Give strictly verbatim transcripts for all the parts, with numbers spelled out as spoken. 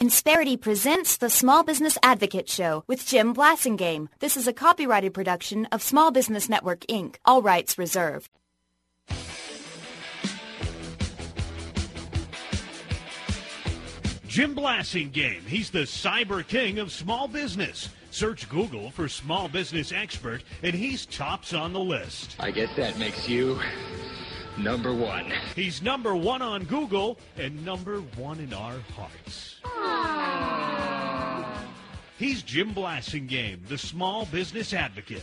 Insperity presents the Small Business Advocate Show with Jim Blasingame. This is a copyrighted production of Small Business Network, Incorporated. All rights reserved. Jim Blasingame. He's the cyber king of small business. Search Google for small business expert, and he's tops on the list. I guess that makes you number one. He's number one on Google and number one in our hearts. Aww. He's Jim Blasingame, the small business advocate.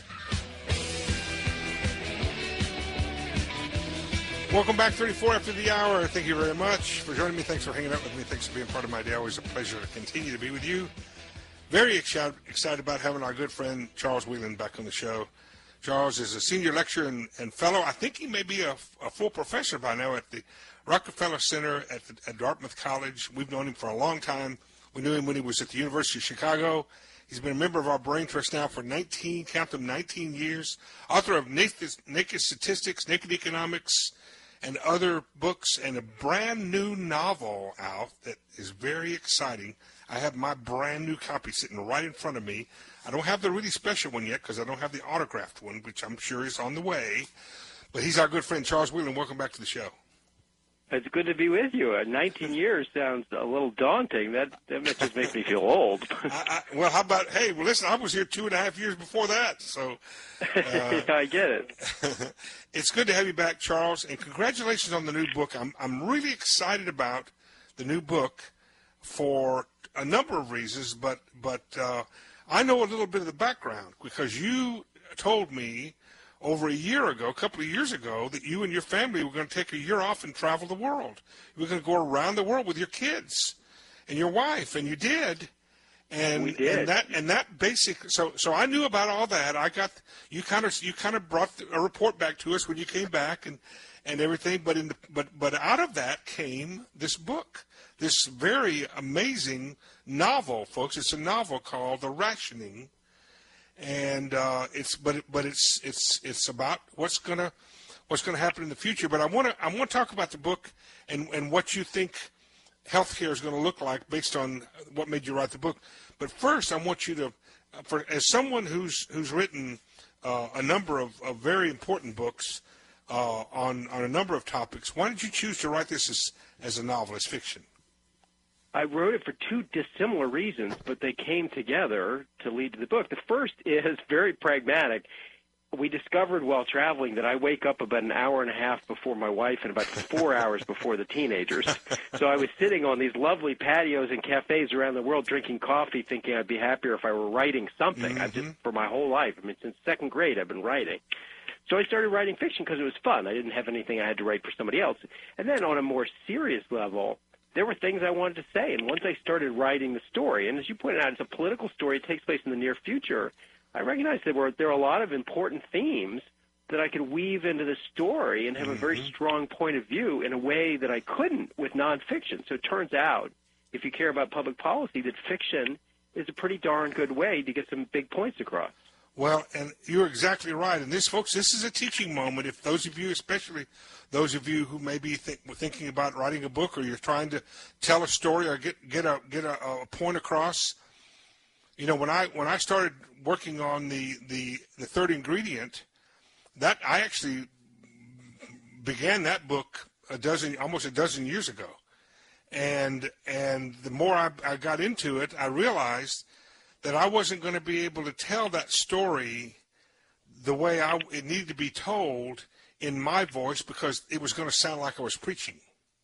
Welcome back, thirty-four after the hour. Thank you very much for joining me. Thanks for hanging out with me. Thanks for being part of my day. Always a pleasure to continue to be with you. Very excited, excited about having our good friend Charles Whelan back on the show. Charles is a senior lecturer and, and fellow. I think he may be a, a full professor by now at the Rockefeller Center at, the, at Dartmouth College. We've known him for a long time. We knew him when he was at the University of Chicago. He's been a member of our Brain Trust now for nineteen, count them, nineteen years. Author of Naked, Naked Statistics, Naked Economics, and other books, and a brand new novel out that is very exciting. I have my brand new copy sitting right in front of me. I don't have the really special one yet because I don't have the autographed one, which I'm sure is on the way. But he's our good friend, Charles Whelan. Welcome back to the show. It's good to be with you. Uh, nineteen years sounds a little daunting. That, that just makes me feel old. I, I, well, how about, hey, well, listen, I was here two and a half years before that. So uh, yeah, I get it. It's good to have you back, Charles, and congratulations on the new book. I'm, I'm really excited about the new book for a number of reasons, but, but uh, I know a little bit of the background because you told me over a year ago, a couple of years ago, that you and your family were going to take a year off and travel the world. You were going to go around the world with your kids and your wife, and you did. And, we did. and that and that basic. So so I knew about all that. I got you kind of you kind of brought a report back to us when you came back and, and everything. But in the, but but out of that came this book, this very amazing novel, folks. It's a novel called The Rationing. And uh, it's but it, but it's it's it's about what's gonna what's gonna happen in the future. But I want to I want to talk about the book and, and what you think healthcare is going to look like based on what made you write the book. But first, I want you to, for as someone who's who's written uh, a number of, of very important books uh, on on a number of topics, why did you choose to write this as as a novel, as fiction? I wrote it for two dissimilar reasons, but they came together to lead to the book. The first is very pragmatic. We discovered while traveling that I wake up about an hour and a half before my wife and about four hours before the teenagers. So I was sitting on these lovely patios and cafes around the world drinking coffee thinking I'd be happier if I were writing something. Mm-hmm. I've just, for my whole life, I mean, since second grade I've been writing. So I started writing fiction because it was fun. I didn't have anything I had to write for somebody else. And then on a more serious level, there were things I wanted to say. And once I started writing the story, and as you pointed out, it's a political story. It takes place in the near future. I recognized there were there are a lot of important themes that I could weave into the story and have mm-hmm. a very strong point of view in a way that I couldn't with nonfiction. So it turns out, if you care about public policy, that fiction is a pretty darn good way to get some big points across. Well, and you're exactly right. And this, folks, this is a teaching moment. If those of you, especially those of you who may be think, thinking about writing a book, or you're trying to tell a story or get get a get a, a point across, you know, when I when I started working on the, the, the third ingredient, that I actually began that book a dozen almost a dozen years ago, and and the more I, I got into it, I realized that I wasn't going to be able to tell that story the way I, it needed to be told in my voice because it was going to sound like I was preaching.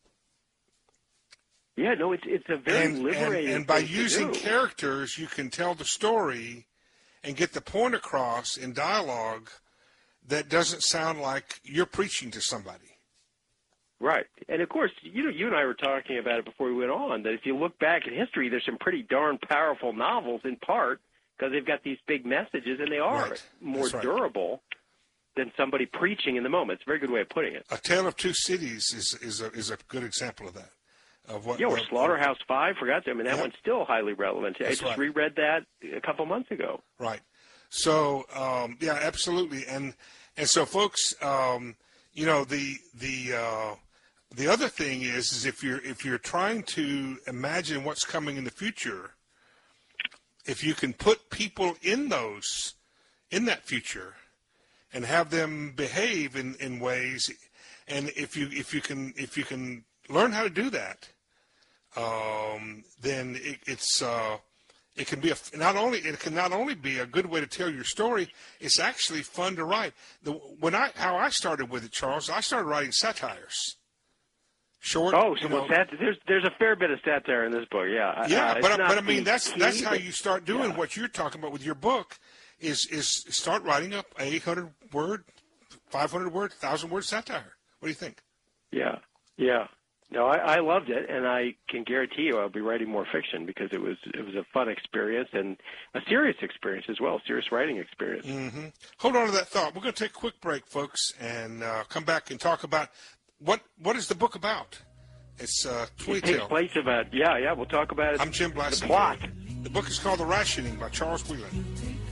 Yeah, no, it's it's a very and, liberating and, and by thing to using do. characters, you can tell the story and get the point across in dialogue that doesn't sound like you're preaching to somebody. Right. And, of course, you know, you and I were talking about it before we went on, that if you look back at history, there's some pretty darn powerful novels in part because they've got these big messages and they are right. more right. durable than somebody preaching in the moment. It's a very good way of putting it. A Tale of Two Cities is is a, is a good example of that. Of what, yeah, or what, Slaughterhouse Five, forgot to. I mean, that yeah. one's still highly relevant. I That's just right. reread that a couple months ago. Right. So, um, yeah, absolutely. And and so, folks, um, you know, the the uh, the other thing is, is if you're if you're trying to imagine what's coming in the future, if you can put people in those in that future and have them behave in, in ways, and if you if you can if you can learn how to do that, um, then it, it's uh, it can be a, not only it can not only be a good way to tell your story. It's actually fun to write. The, when I how I started with it, Charles, I started writing satires. Short. Oh, so you know, sat- there's there's a fair bit of satire in this book. Yeah. Yeah, uh, but not but I mean the that's key, that's how but- you start doing yeah. what you're talking about with your book. Is is start writing up a eight hundred word, five hundred word, one thousand word satire. What do you think? Yeah, yeah. No, I, I loved it, and I can guarantee you I'll be writing more fiction because it was it was a fun experience and a serious experience as well, serious writing experience. Mm-hmm. Hold on to that thought. We're going to take a quick break, folks, and uh, come back and talk about what what is the book about. It's uh, Twitty It takes Tale. place about yeah, yeah. We'll talk about it. I'm Jim The Blassie. plot. The book is called The Rationing by Charles Whelan.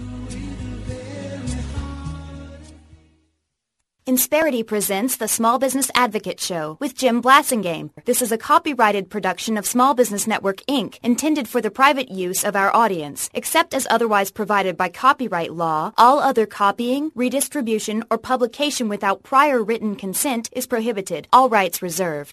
Insperity presents the Small Business Advocate Show with Jim Blasingame. This is a copyrighted production of Small Business Network, Incorporated, intended for the private use of our audience. Except as otherwise provided by copyright law, all other copying, redistribution, or publication without prior written consent is prohibited. All rights reserved.